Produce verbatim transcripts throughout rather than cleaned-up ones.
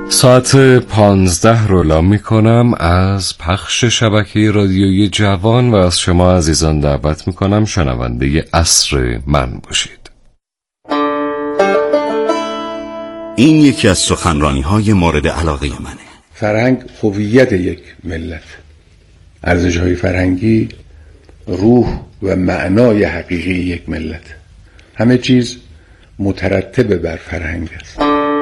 ساعت پانزده رو اعلام می کنم از پخش شبکه رادیویی جوان و از شما عزیزان دعوت می کنم شنونده عصر من باشید. این یکی از سخنرانی های مورد علاقه منه. فرهنگ هویت یک ملت، ارزش‌های فرهنگی روح و معنای حقیقی یک ملت. همه چیز مترتب بر فرهنگ است.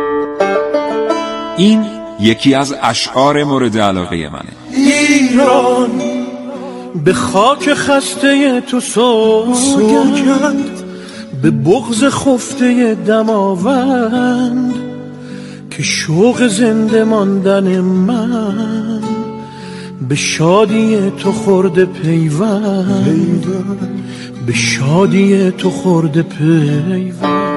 این یکی از اشعار مورد علاقه منه. ایران به خاک خسته تو سوگند، به بغض خفته دماوند، که شوق زنده ماندن من به شادی تو خورده پیوند، به شادی تو خورده پیوند.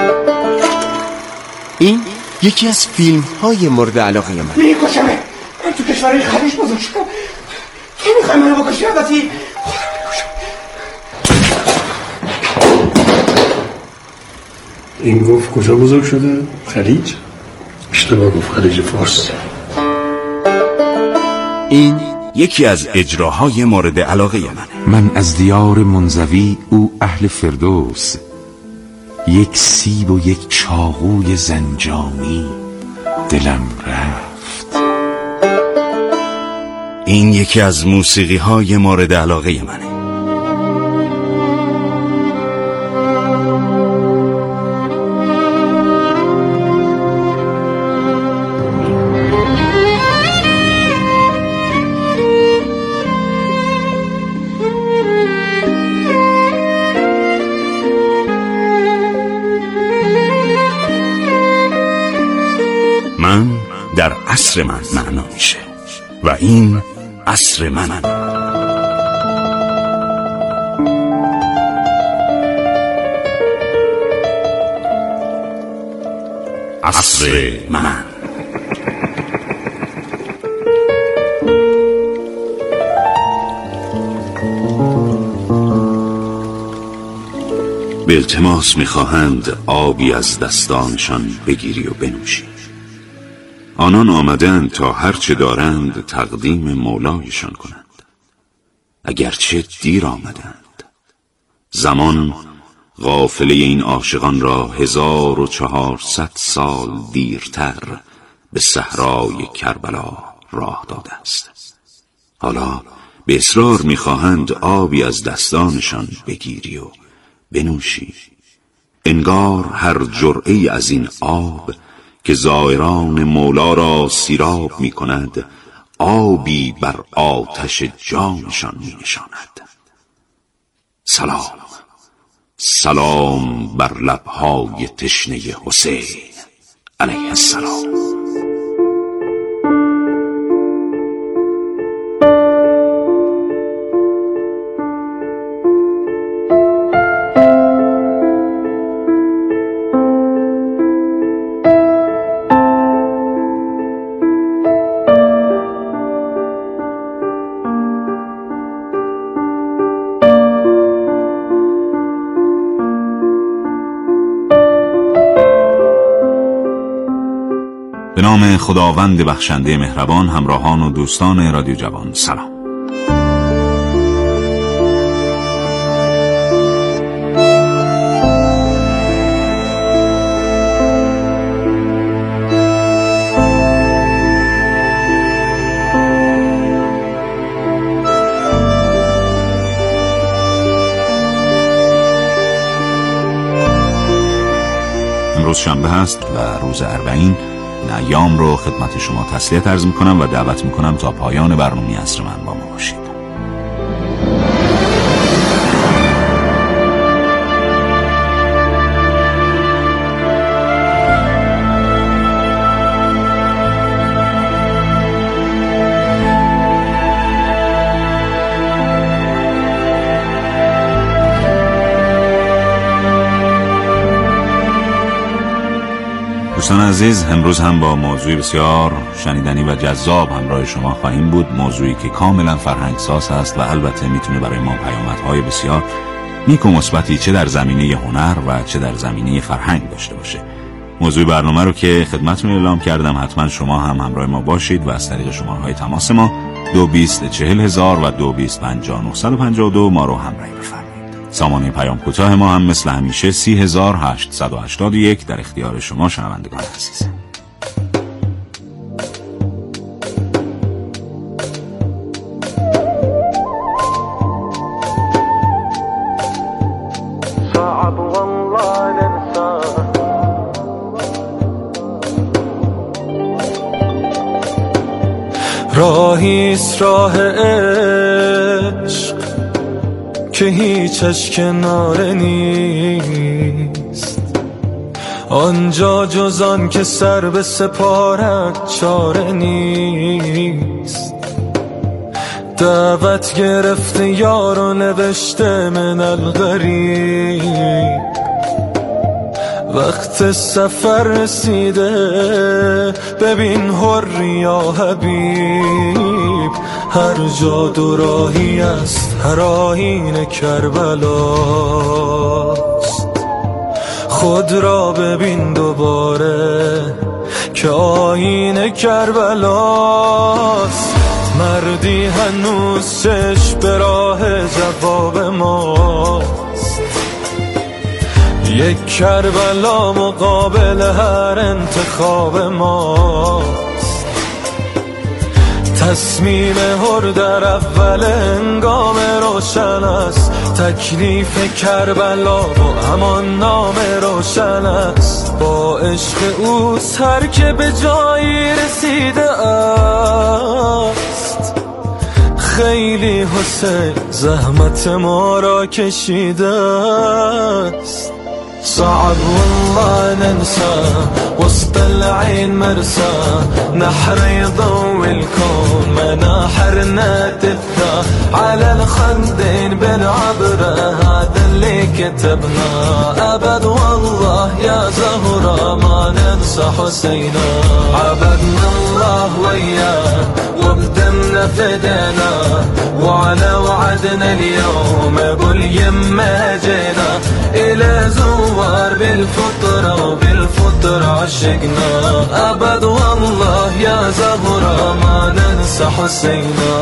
این یکی از فیلم های مورد علاقه من. میکشمه، من تو کشورهای خلیج بزرگ شدم، تو میخوای منو بکشی؟ البته این گفت کجا بزرگ شده؟ خلیج؟ اشتباه گفت، خلیج فارس. این یکی از اجراهای مورد علاقه منه. من از دیار منزوی، او اهل فردوس، یک سیب و یک چاقوی زنجانی دلم رفت. این یکی از موسیقی های مورد علاقه منه. من در عصر من معنا میشه و این عصر منم. عصر من. به التماس میخواهند آبی از دستانشان بگیری و بنوشی. آنان آمدند تا هرچه دارند تقدیم مولایشان کنند، اگرچه دیر آمدند. زمان قافله این عاشقان را هزار و چهارصد سال دیرتر به صحرای کربلا راه داده است. حالا به اصرار می‌خواهند آبی از دستانشان بگیری و بنوشی. انگار هر جرعه‌ای از این آب که زائران مولا را سیراب می کند آبی بر آتش جانشان می نشاند. سلام، سلام بر لبهای تشنه حسین علیه السلام. به نام خداوند بخشنده مهربان. همراهان و دوستان رادیو جوان سلام. امروز شنبه هست و روز اربعین. این ایام رو خدمت شما تسلیت عرض میکنم و دعوت میکنم تا پایان برنامه عصر من با ما باشید. دوستان عزیز، امروز هم با موضوعی بسیار شنیدنی و جذاب همراه شما خواهیم بود. موضوعی که کاملا فرهنگساز است و البته میتونه برای ما پیامدهای بسیار نیک و مثبتی چه در زمینه هنر و چه در زمینه فرهنگ داشته باشه. موضوع برنامه رو که خدمتتون اعلام کردم، حتما شما هم همراه ما باشید و از طریق شماره‌های تماس ما دو بیست چهل هزار و دو بیست پنجاه نهصد و پنجاه و دو ما رو همراهی بفرمایید. سامانه پیام کوتاه ما هم مثل همیشه سی هزار هشتصد و هشتاد و یک در اختیار شما شنوندگان عزیز. راهیست راه عشق که هیچش کناره نیست، آنجا جز آن که سر به سپارت چاره نیست. دعوت گرفته یار و نوشته من الغریب، وقت سفر رسیده ببین حر یا حبیب. هر جا دو راهی است، هر آیین کربلاست. خود را ببین دوباره که آیین کربلاست. مردی هنوز چشم به راه جواب ماست، یک کربلا مقابل هر انتخاب ماست. تصمیم هر در اول هنگام روشن است، تکلیف کربلا و همان نام روشن است. با عشق اوست هر که به جایی رسیده است. خیلی حسین زحمت ما را کشیده است. صعب والله ننسى وسط العين مرسى، نحر يضوي الكون مناحرنا تبكى على الخدين بالعبرة. هذا اللي كتبنا أبد والله يا زهرة ما ننسى حسينا. عبدنا الله وياه وبدمنا فدينا، وعلى وعدنا اليوم باليمة جينا. إلى زوار بالفطرة وبالفطرة عشقنا. أبد والله يا زهرة ما ننسى حسينا.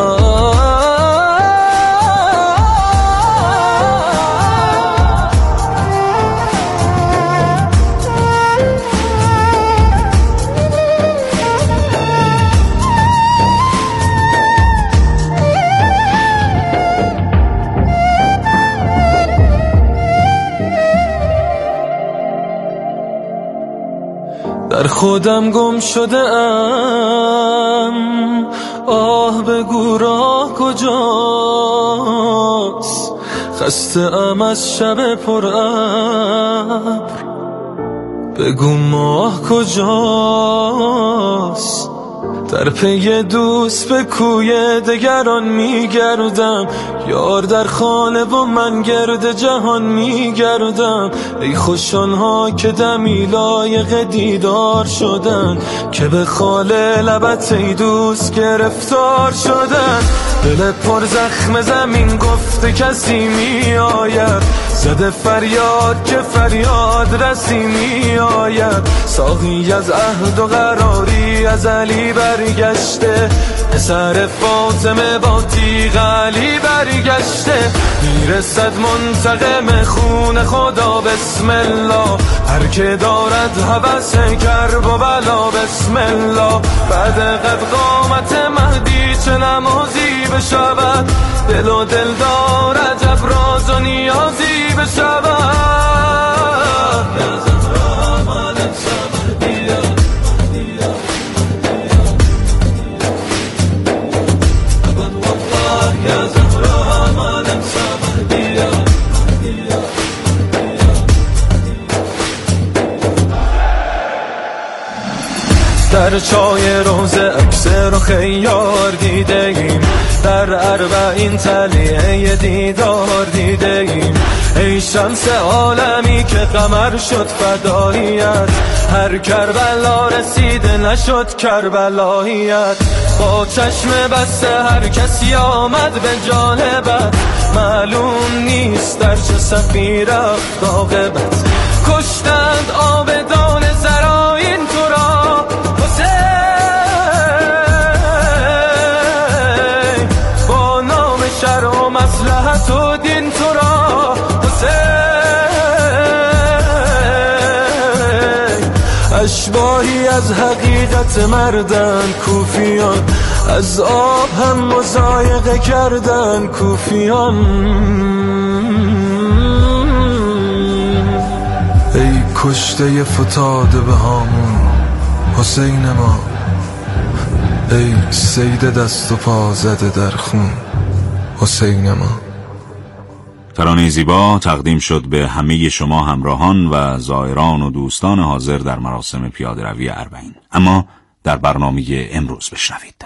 در خودم گم شده ام، آه بگو راه کجاست. خسته ام از شب پر ابر، بگو ماه کجاست. در پی دوست به کوی دگران میگردم، یار در خانه و من گرد جهان میگردم. ای خوش آنها که دمی لایق دیدار شدن، که به خال لبت ای دوست گرفتار شدن. دل پر زخم زمین گفته کسی می آید، زده فریاد که فریاد رسی می آید. ساقی از عهد و قراری از علی برگشته، پسر فاطمه با تیغ علی برگشته. میرسد منتقم خون خدا بسم الله، هر که دارد هوس کرب و بلا بسم الله. بعد قد قامت مهدی چه نمازی بشود، دل و دل دارد ابراز و نیازی بشود. در چای روز عکس رو خیار دیده ایم، در اربعین تلیه دیدار دیده ایم. ای شمس عالمی که قمر شد فداییت، هر کربلا رسیده نشد کربلاییت. با چشم بسته هر کسی آمد به جانبت، معلوم نیست در چه صفی رفت عاقبت. کشتند آبدان اشباهی از حقیقت مردن کوفیان، از آب هم مضایقه کردن کوفیان. ای کشته فتاده به هامون حسین ما، ای سید دست و پا زده در خون حسین ما. ترانه زیبا تقدیم شد به همه شما همراهان و زائران و دوستان حاضر در مراسم پیاده روی اربعین. اما در برنامه امروز بشنوید.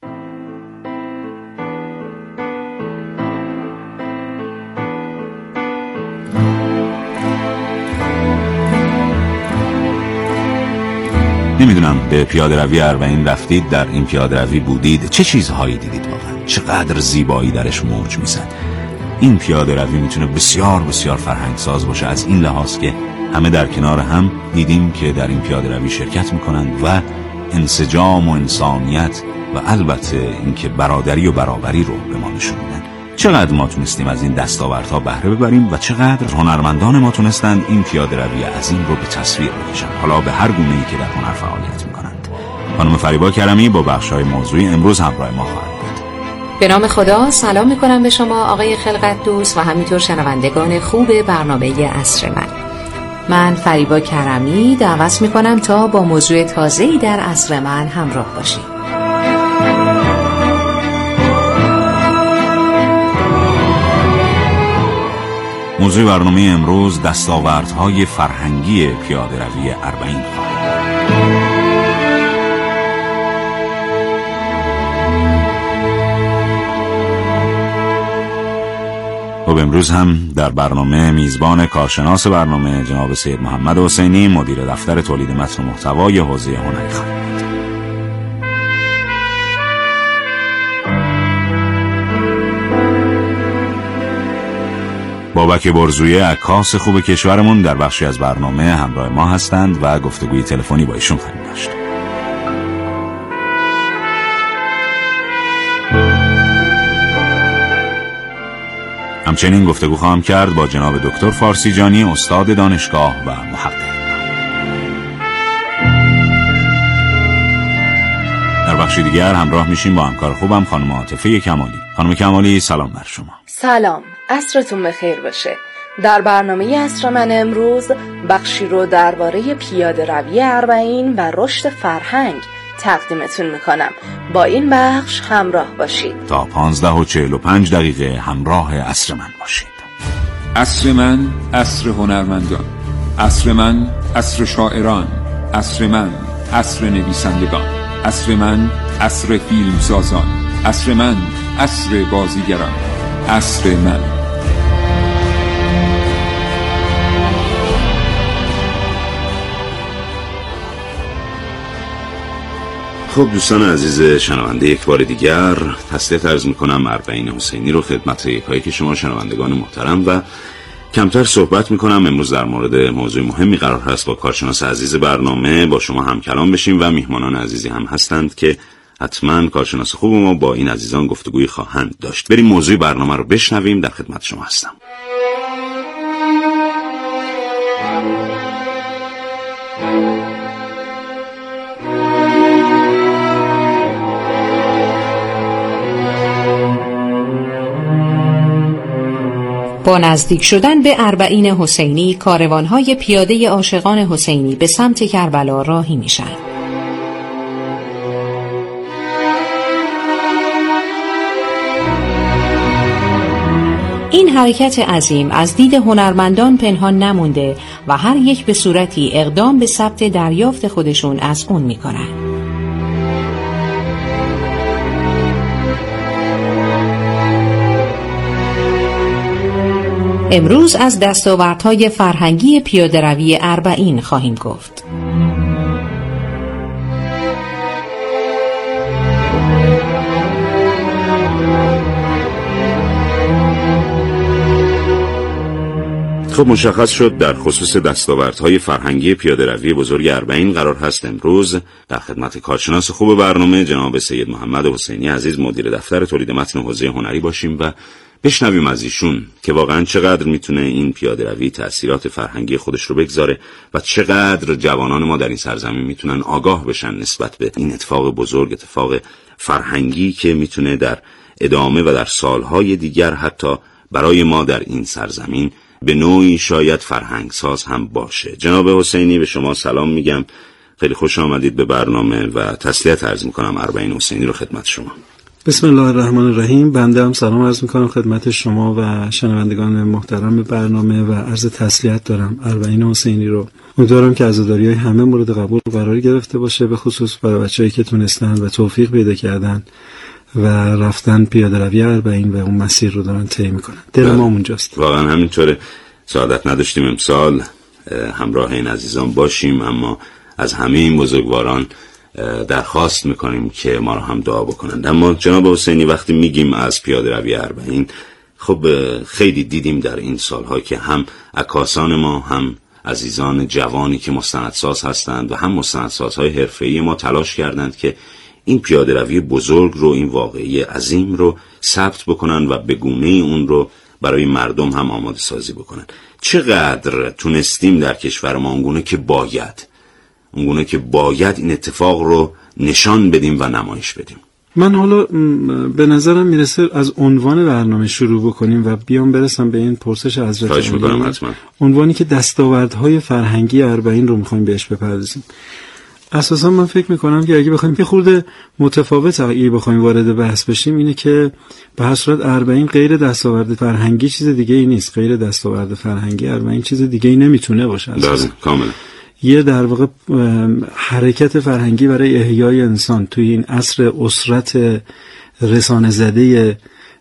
نمیدونم به پیاده روی اربعین رفتید، در این پیاده روی بودید، چه چیزهایی دیدید واقعا؟ چقدر زیبایی درش موج میزد. این پیاده روی میتونه بسیار بسیار فرهنگ ساز باشه، از این لحاظ که همه در کنار هم دیدیم که در این پیاده روی شرکت میکنند و انسجام و انسانیت و البته اینکه برادری و برابری رو به ما نشون میدن. چقدر ما تونستیم از این دستاوردها بهره ببریم و چقدر هنرمندان ما تونستند این پیاده روی عظیم رو به تصویر بکشن، حالا به هر گونه‌ای که در هنر فعالیت میکنند. خانم فریبا کرمی با بخش‌های موضوعی امروز همراه ما خواهد بود. به نام خدا سلام میکنم به شما آقای خلقت دوست و همینطور شنوندگان خوب برنامه عصر من. من فریبا کرمی دعوت میکنم تا با موضوع تازه‌ای در عصر من همراه باشید. موضوع برنامه امروز دستاوردهای فرهنگی پیاده روی اربعین خواهد. و امروز هم در برنامه میزبان کارشناس برنامه جناب سید محمد حسینی، مدیر دفتر تولید متن و محتوای حوزه هنری خواهد. بابک برزویه عکاس خوب کشورمون در بخشی از برنامه همراه ما هستند و گفتگوی تلفنی با ایشون خواهیم داشت. همچنین گفتگو خواهم کرد با جناب دکتر فارسی جانی، استاد دانشگاه و محقق. در بخشی دیگر همراه میشیم با همکار خوبم خانم عاطفه کمالی. خانم کمالی سلام بر شما. سلام، عصرتون بخیر باشه. در برنامه عصر من امروز بخشی رو درباره پیاده روی اربعین و رشد فرهنگ تقدیمتون میکنم. با این بخش همراه باشید. تا پانزده و چهل و پنج دقیقه همراه عصر من باشید. عصر من عصر هنرمندان، عصر من عصر شاعران، عصر من عصر نویسندگان، عصر من عصر فیلمسازان، عصر من عصر بازیگران، عصر من. خب دوستان عزیز شنونده، یک بار دیگر تسلیت عرض میکنم اربعین حسینی رو خدمت یکایی که شما شنوندگان محترم و کمتر صحبت میکنم. امروز در مورد موضوع مهمی قرار هست با کارشناس عزیز برنامه با شما هم کلام بشیم و میهمانان عزیزی هم هستند که حتما کارشناس خوب ما با این عزیزان گفتگویی خواهند داشت. بریم موضوع برنامه رو بشنویم. در خدمت شما هستم. با نزدیک شدن به اربعین حسینی، کاروان‌های پیاده عاشقان حسینی به سمت کربلا راهی میشن. این حرکت عظیم از دید هنرمندان پنهان نمونده و هر یک به صورتی اقدام به ثبت دریافت خودشون از اون میکنن. امروز از دستاوردهای فرهنگی پیاده‌روی اربعین خواهیم گفت. خب مشخص شد در خصوص دستاوردهای فرهنگی پیاده‌روی بزرگ اربعین قرار هست امروز در خدمت کارشناس خوب برنامه جناب سید محمد حسینی عزیز مدیر دفتر تولید متن حوزه هنری باشیم و بشنویم از ایشون که واقعا چقدر میتونه این پیاده‌روی تأثیرات فرهنگی خودش رو بگذاره و چقدر جوانان ما در این سرزمین میتونن آگاه بشن نسبت به این اتفاق بزرگ، اتفاق فرهنگی که میتونه در ادامه و در سالهای دیگر حتی برای ما در این سرزمین به نوعی شاید فرهنگساز هم باشه. جناب حسینی به شما سلام میگم، خیلی خوش آمدید به برنامه و تسلیت عرض میکنم اربعین حسینی رو خدمت شما. بسم الله الرحمن الرحیم. بنده هم سلام عرض میکنم خدمت شما و شنوندگان محترم برنامه و عرض تسلیت دارم اربعین حسینی رو. امیدوارم که عزاداری‌های همه مورد قبول قرار گرفته باشه، به خصوص برای بچه‌ای که تونستن و توفیق پیدا کردن و رفتن پیاده‌روی اربعین و اون مسیر رو دارن طی میکنن. دل ما اونجاست. واقعا همینطوره. سعادت نداشتیم امسال همراه این عزیزان باشیم، اما از همه این بزرگواران درخواست میکنیم که ما رو هم دعا بکنند. اما جناب حسینی وقتی میگیم از پیاده‌روی اربعین، خب خیلی دیدیم در این سالها که هم عکاسان ما، هم عزیزان جوانی که مستندساز هستند و هم مستندسازهای حرفه‌ای ما تلاش کردند که این پیاده‌روی بزرگ رو، این واقعی عظیم رو ثبت بکنن و به گونه اون رو برای مردم هم آماده سازی بکنن. چقدر تونستیم در کشور ما اونگونه که باید اونگونه که باید این اتفاق رو نشان بدیم و نمایش بدیم؟ من حالا به نظرم میرسه از عنوان برنامه شروع بکنیم و بیام برسم به این پرسش حضرت عالی. عنوانی که دستاوردهای فرهنگی اربعین رو میخوایم بهش بپردازیم. اساسا من فکر میکنم که اگه بخوایم یه خورده متفاوت اگه بخوایم وارد بحث بشیم اینه که به هر صورت اربعین غیر دستاورد فرهنگی چیز دیگه ای نیست. غیر دستاورد فرهنگی اربعین چیز دیگه ای نمیتونه باشه. بله کاملا. یه در واقع حرکت فرهنگی برای احیای انسان توی این عصر اسرت رسانه زده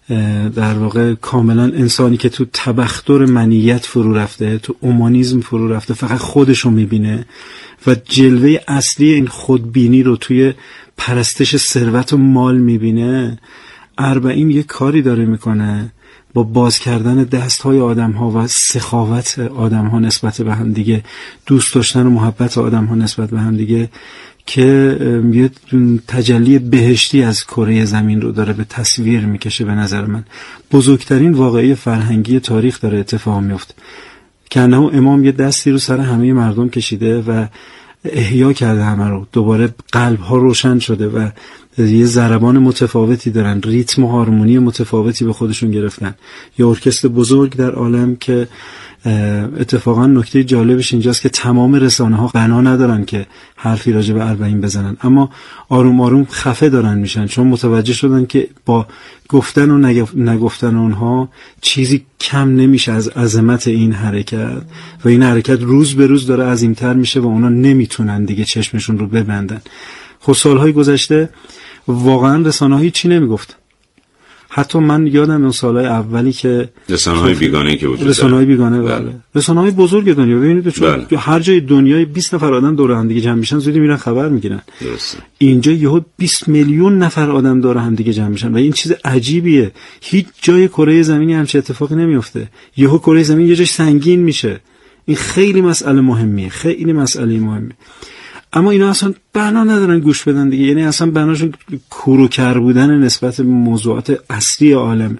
در واقع کاملا انسانی که تو تبختر منیت فرو رفته، تو اومانیسم فرو رفته، فقط خودشو میبینه و جلوه اصلی این خودبینی رو توی پرستش ثروت و مال میبینه. اربعین یه کاری داره میکنه با باز کردن دستهای آدم‌ها و سخاوت آدم‌ها نسبت به هم دیگه، دوست داشتن و محبت آدم‌ها نسبت به هم دیگه، که یه تجلی بهشتی از کره زمین رو داره به تصویر میکشه. به نظر من بزرگترین واقعی فرهنگی تاریخ داره اتفاق میفته که انه امام یه دستی رو سر همه مردم کشیده و احیا کرده همه رو. دوباره قلب‌ها روشن شده و یه ضربان متفاوتی دارن، ریتم و هارمونی متفاوتی به خودشون گرفتن. یه ارکستر بزرگ در عالم که اتفاقا نکته جالبش اینجاست که تمام رسانه ها بنا ندارن که حرفی راجع به اربعین بزنن، اما آروم آروم خفه دارن میشن، چون متوجه شدن که با گفتن و نگفتن اونها چیزی کم نمیشه از عظمت این حرکت و این حرکت روز به روز داره عظیمتر میشه و اونا نمیتونن دیگه چشمشون رو ببندن. خب سالهای گذشته واقعا رسانه ها هیچی نمیگفتن. حتی من یادم اون سالهای اولی که رسانه‌های بیگانه که وجود داره، رسانه‌های بیگانه بله، رسانه‌های بزرگ دنیا، ببینید چون بله. هر جای دنیای بیست نفر آدم دور هم دیگه جمع میشن زودی میرن خبر میگیرن. درسته. اینجا یهو بیست میلیون نفر آدم دور هم دیگه جمع میشن و این چیز عجیبیه. هیچ جای کره زمینی همچین اتفاقی نمیفته. یهو کره زمین یه جاش سنگین میشه. این خیلی مسئله مهمیه، خیلی مسئله مهمه. اما اینا اصلا بنا ندارن گوش بدن دیگه، یعنی اصلا بناشون کور و کر بودن نسبت به موضوعات اصلی عالم.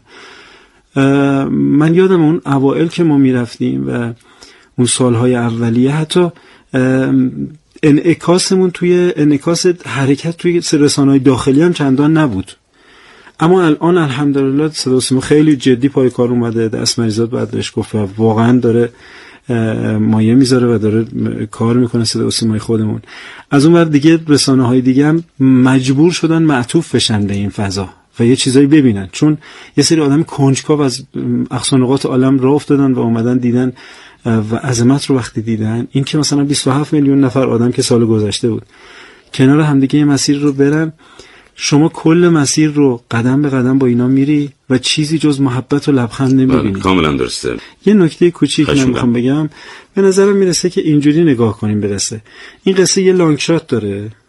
من یادم اون اوائل که ما میرفتیم و اون سالهای اولیه حتی انعکاسمون توی انعکاس حرکت توی رسانه‌های داخلی هم چندان نبود، اما الان الحمدلله صدا و سیما خیلی جدی پای کار اومده. دست مریضات باید بهش گفت و واقعا داره مایه میذاره و داره کار میکنه صدا و سیمای خودمون. از اون ور دیگه رسانه های دیگه هم مجبور شدن معطوف بشن به این فضا و یه چیزایی ببینن، چون یه سری آدم کنجکاو از اقصا نقاط عالم راه افتادن و اومدن دیدن و عظمت رو وقتی دیدن، این که مثلا بیست و هفت میلیون نفر آدم که سال گذشته بود کنار همدیگه یه مسیر رو برن، شما کل مسیر رو قدم به قدم با اینا میری و چیزی جز محبت و لبخند نمیبینی. کاملا درسته. یه نکته کوچیک من میخوام بگم، به نظرم میرسه که اینجوری نگاه کنیم برسه. این قصه یه لانگ شات داره،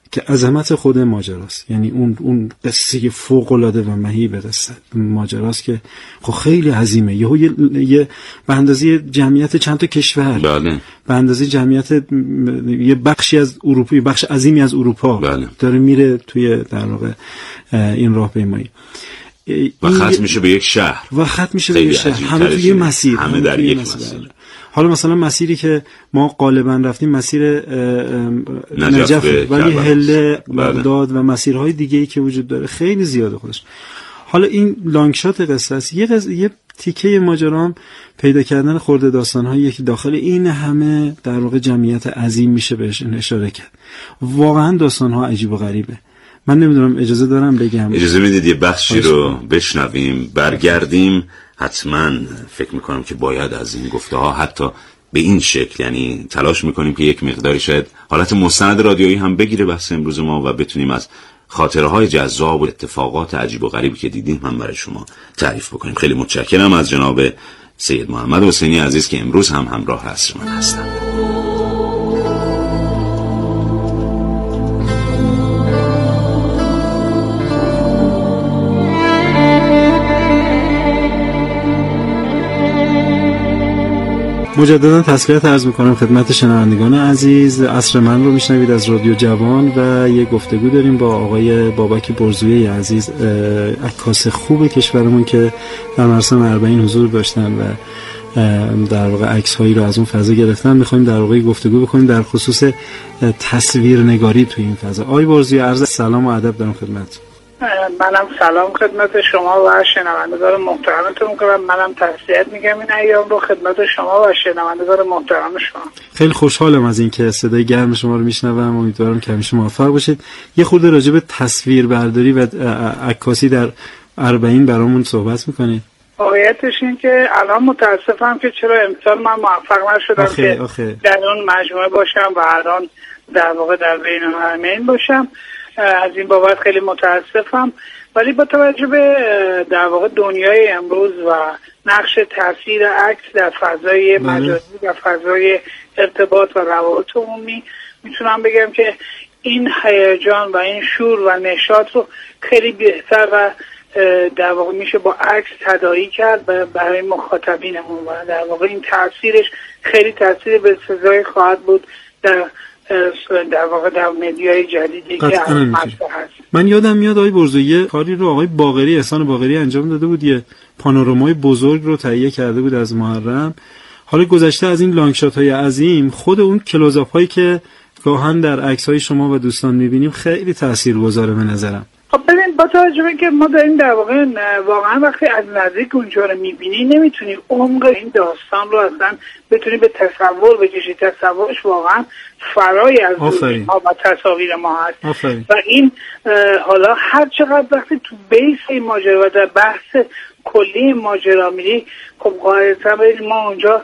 که عظمت خود ماجراست. یعنی اون اون قصه فوق العاده و مهیب قصه ماجراست که خب خیلی عظیمه. یهو یه, یه به اندازه جمعیت چند تا کشور، بله، به اندازه جمعیت یه بخشی از اروپا، بخش عظیمی از اروپا، بله، داره میره توی در واقع این راهپیمایی و ختم میشه به یک شهر و ختم میشه به یک شهر، همه توی مسیر، همه در یک مسیر. مسیر. حالا مثلا مسیری که ما غالبا رفتیم مسیر نجف، ولی هله، بغداد و مسیرهای دیگه‌ای که وجود داره خیلی زیاده خودش. حالا این لانگ شات قصه است. یه قصه، یه تیکه ماجرام پیدا کردن خرده داستان‌هایی که داخل این همه در واقع جمعیت عظیم میشه بهش اشاره کرد. واقعا داستان‌ها عجیب و غریبه. من نمیدونم اجازه دارم بگم، اجازه میدید یه بخشی رو بشنویم، برگردیم. حتما فکر میکنم که باید از این گفته ها حتی به این شکل، یعنی تلاش میکنیم که یک مقداری شاید حالت مستند رادیویی هم بگیره بحث امروز ما و بتونیم از خاطره های جذاب و اتفاقات عجیب و غریبی که دیدیم هم برای شما تعریف بکنیم. خیلی متشکرم از جناب سید محمد حسینی عزیز که امروز هم همراه عصر من هستند. مجددا تسلیت عرض میکنم خدمت شنوندگان عزیز. عصر من رو میشنوید از رادیو جوان و یه گفتگو داریم با آقای بابک برزویی عزیز، عکاس خوب کشورمون که در مراسم اربعین حضور داشتن و در واقع عکس هایی رو از اون فضا گرفتن. میخوایم در واقع گفتگو بکنیم در خصوص تصویرنگاری تو این فضا. آقای برزویی، عرض سلام و ادب دارم خدمت. منم سلام خدمت شما و شنوندگان محترمتون میکنم. منم تسلیت میگم این ایام رو خدمت شما و شنوندگان محترم شما. خیلی خوشحالم از این که صدای گرم شما رو میشنوم. امیدوارم که همیشه موفق باشید. یه خورده راجع به تصویربرداری و عکاسی در اربعین برامون صحبت میکنید؟ واقعیتش این که الان متاسفم که چرا امسال من موفق نشدم آخه، که آخه. در اون مجموعه باشم و الان در واقع در بین الحرمین باشم. از این بابت خیلی متاسفم، ولی با توجه به در واقع دنیای امروز و نقش تاثیر عکس در فضای مجازی و فضای ارتباط و روابط عمومی میتونم بگم که این هیجان و این شور و نشاط رو خیلی بهتر و در واقع میشه با عکس تداعی کرد برای مخاطبینمون و در واقع این تاثیرش خیلی تاثیر به سزای خواهد بود در در واقع در مدیای جدیدی که الان هست. من یادم میاد آقای برزویی کاری رو آقای باقری، احسان باقری انجام داده بود، یه پانورامای بزرگ رو تهیه کرده بود از محرم. حالا گذشته از این لانگ شات های عظیم، خود اون کلوزآپ هایی که گاهن در عکس های شما و دوستان میبینیم خیلی تاثیرگذاره به نظرم. خب ببین، با توجه به که ما داریم در واقع واقعا وقتی از نزدیک اونجا رو میبینی نمیتونی عمق این داستان رو اصلا بتونی به تصور بکشی. تصورش واقعا فرای از ها و تصاویر ما هست. آفرین. و این حالا هر چقدر وقتی تو بیس این ماجرا و در بحث کلی ماجرا میری، خب قاعدتا ما اونجا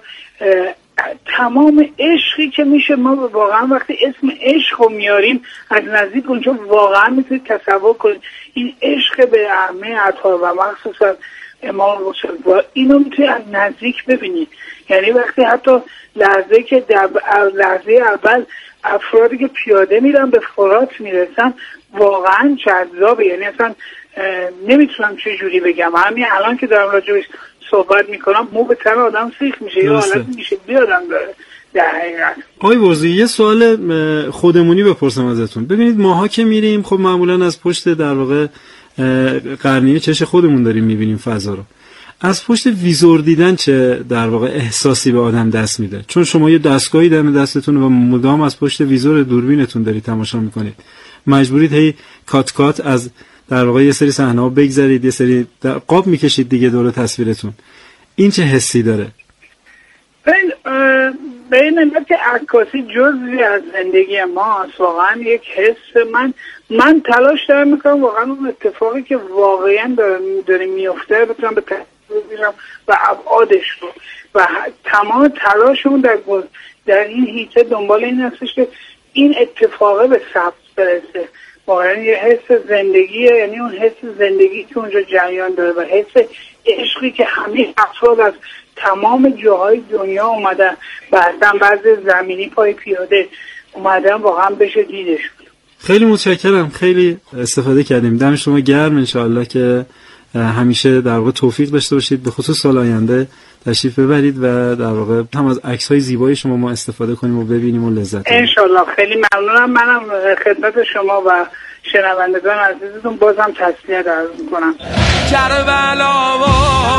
تمام عشقی که میشه، ما واقعا وقتی اسم عشق رو میاریم از نزدیک اونجا واقعا میتونید تصور کنید این عشق به ائمه اطهار و مخصوصا امام رسول، اینو میتونید از نزدیک ببینید. یعنی وقتی حتی لحظه که در لحظه اول افرادی که پیاده میرن به فرات میرسن واقعا جذابه. یعنی اصلا نمیتونم چه جوری بگم، همین الان که دارم راجعش صحبت میکنم مو به تن آدم سیخ میشه، یا حالت میشه بیادم داره. در حقیقت آقای برزویی یه سوال خودمونی بپرسم ازتون. ببینید ماها که میریم خب معمولا از پشت در واقع قرنیه چش خودمون داریم میبینیم فضا رو. از پشت ویزور دیدن چه در واقع احساسی به آدم دست میده؟ چون شما یه دستگاهی دم دستتون و مدام از پشت ویزور دوربینتون دارید تماشا میکنید، مجبورید هی کات کات از در واقع یه سری صحنه‌ها بگذارید، یه سری قاب میکشید دیگه دور تصویرتون. این چه حسی داره؟ ببین ببین البته که عکاسی جزئی از زندگی ماست، واقعا یک حس. من من تلاش دارم میکنم واقعا اون اتفاقی که واقعا داره, داره میفته بتونم به تصویر بگیرم و ابعادش رو، و تمام تلاشمون در در این حیطه دنبال این هستش که این اتفاقه به ثبت برسه. واقعا یه حس زندگیه، یعنی اون حس زندگی که اونجا جریان داره و حس عشقی که همه افراد از تمام جاهای دنیا اومدن، بعضا بعض زمینی پای پیاده اومدن واقعا بشه دیدش. خیلی متشکرم، خیلی استفاده کردیم. دم شما گرم. انشاءالله که همیشه در واقع توفیق داشته باشید، به خصوص سال آینده تشریف ببرید و در واقع هم از عکس‌های زیبای شما ما استفاده کنیم و ببینیم و لذت ببریم. انشالله. خیلی ممنونم. منم خدمت شما و شنوندگان عزیزتون بازم تسلیت عرض می‌کنم. کربلا و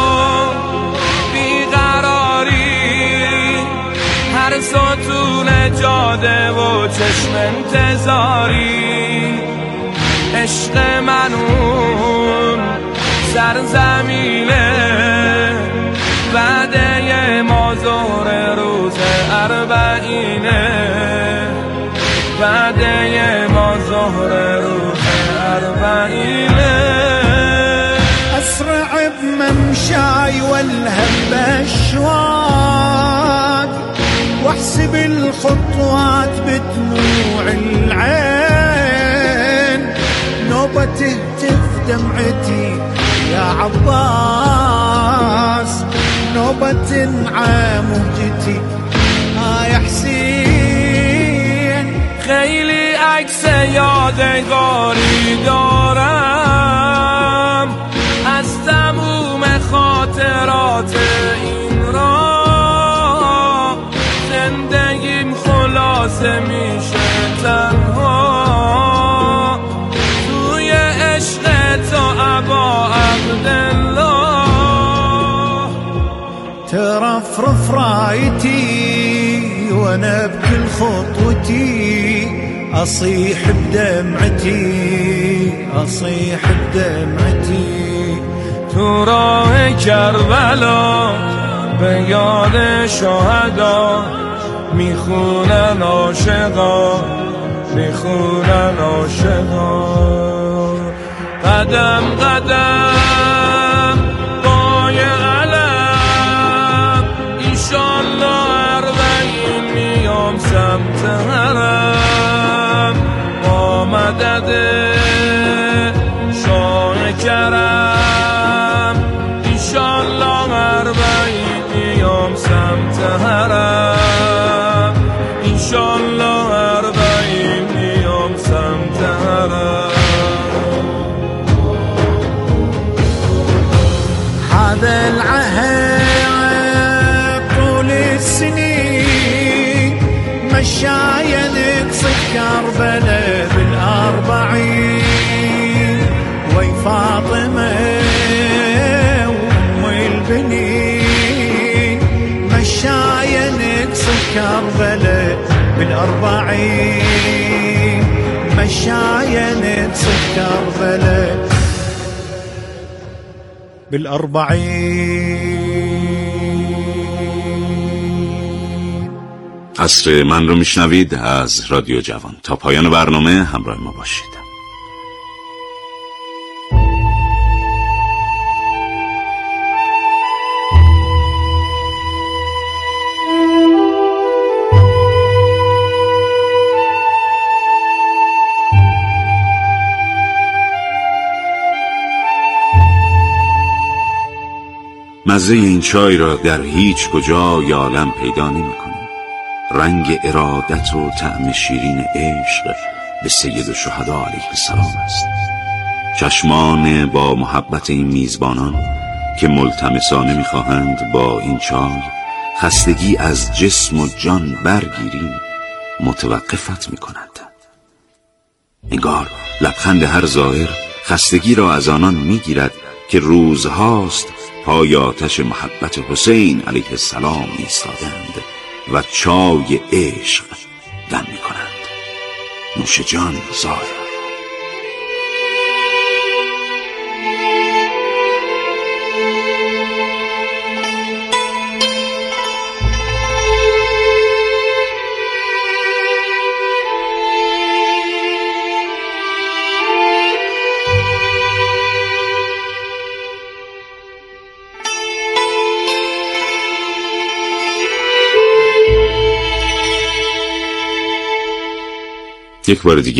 بیقراری، هر ستون جاده و چشم انتظاری، عشق منون سرزمینه، وعده ما ظهر روز اربعینه، وعده ما ظهر روز اربعینه. اسرع بممشاي والهم باشواق، واحسب الخطوات بدموع العين، نوبة تهتف دمعتي يا عباس، نوبة نعام وجتي ها يا حسين. خیلی عکس یادگاری دارم از تموم خاطرات این راه، زندگیم خلاصه میشه تنها توی عشق تو ابا عبدالله. ترفرف رايتي وانا بكل خطوتي اصيح بدمعتي، اصيح بدمعتي. تو راه کربلا به یاد شهدا، میخونن عاشقا، میخونن عاشقا. قدم قدم پای علم، ایشالله اربعین میام سمت حرم، با مدد شاه کرم، ایشالله اربعین میام سمت حرم، ایشالله اربعین میام سمت حرم. هذا العهد طول السنين مشايا نقصد كربلاء بالأربعين، وي فاطمة أم البنين، مشايا نقصد كربلاء بالأربعين، مشايا نقصد كربلاء بالأربعين. عصر من رو میشنوید از رادیو جوان. تا پایان برنامه همراه ما باشید. مزه این چای را در هیچ کجای عالم پیدا نمی کنیم. رنگ ارادت و طعم شیرین عشق به سید الشهدا علیه السلام است. چشمان با محبت این میزبانان که ملتمسانه می‌خواهند با این چای خستگی از جسم و جان برگیریم، متوقفت می‌کنند. انگار لبخند هر زائر خستگی را از آنان می‌گیرد که روزهاست پای آتش محبت حسین علیه السلام ایستادند و چای عشق دم می‌کنند. نوش جان زائر. یک بار دیگه